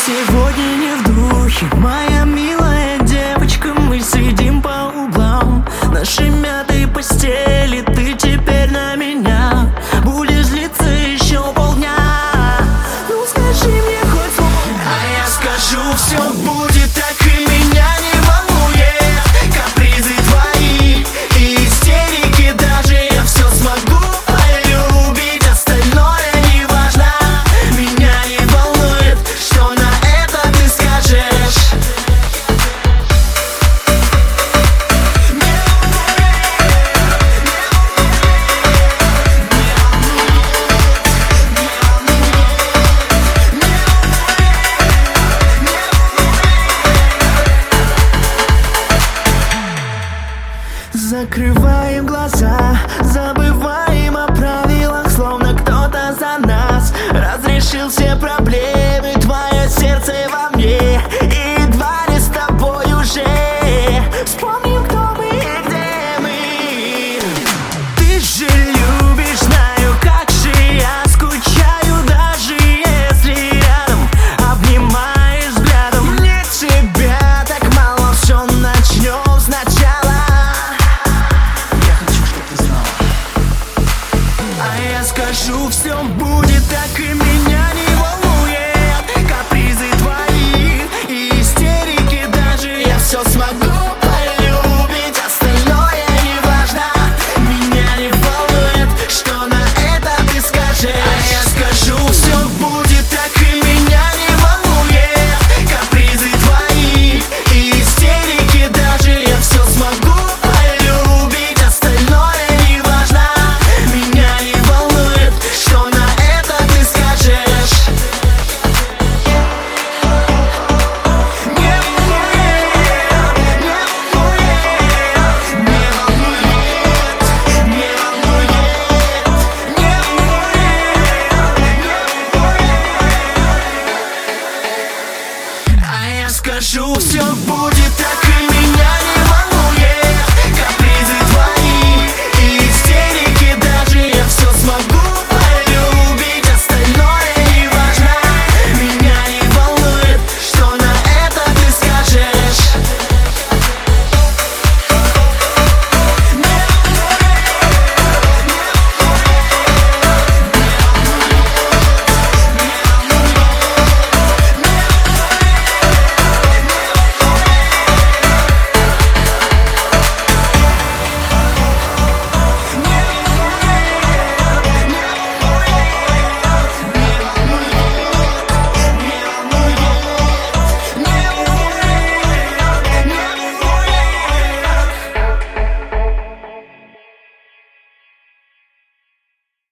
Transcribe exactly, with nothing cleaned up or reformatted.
сегодня не в духе, моя милая девочка. Мы сидим по углам нашей мятой постели. Ты теперь на меня будешь злиться еще полдня. Ну скажи мне хоть слово, а я скажу: все будет так, и меня не волнует капризы твои и истерики. Даже я все смогу полюбить, остальное не важно. Меня не волнует, что на это ты скажешь. Закрываем глаза, забываем о правилах, словно кто-то за нас разрешил все проблемы.